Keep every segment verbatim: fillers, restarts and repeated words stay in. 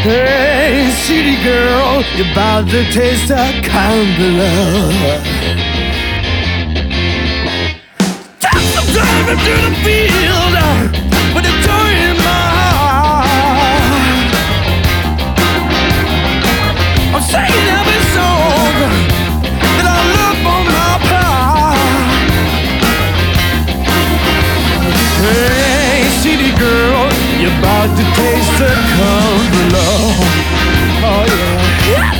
Hey, city girl, you're about to taste a kind of love. Take some time into the field with a joy in my heart. I'm singing every song that I love for my part. Hey, city girl, you're about to taste the kind of love. Oh yeah.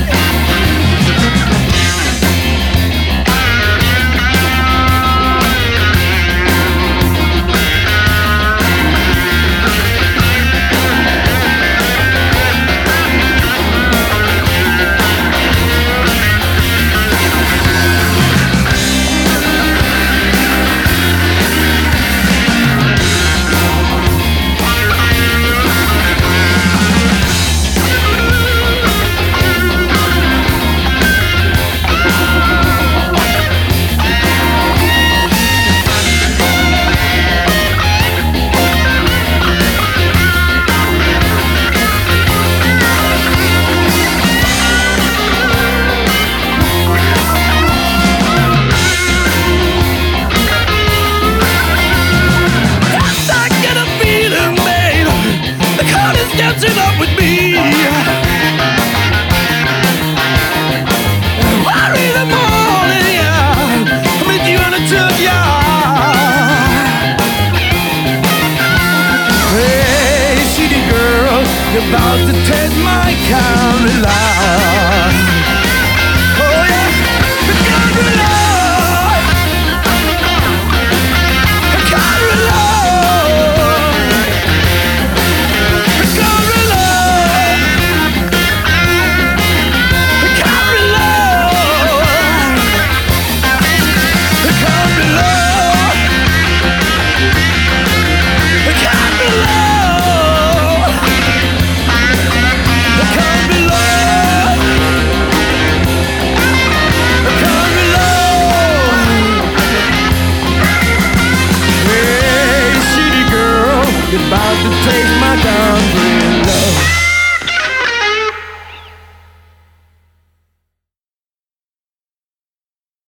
Dancing up with me. Early in the morning, yeah, I meet you in a junkyard. Hey, city girl, you're about to taste my kind of love.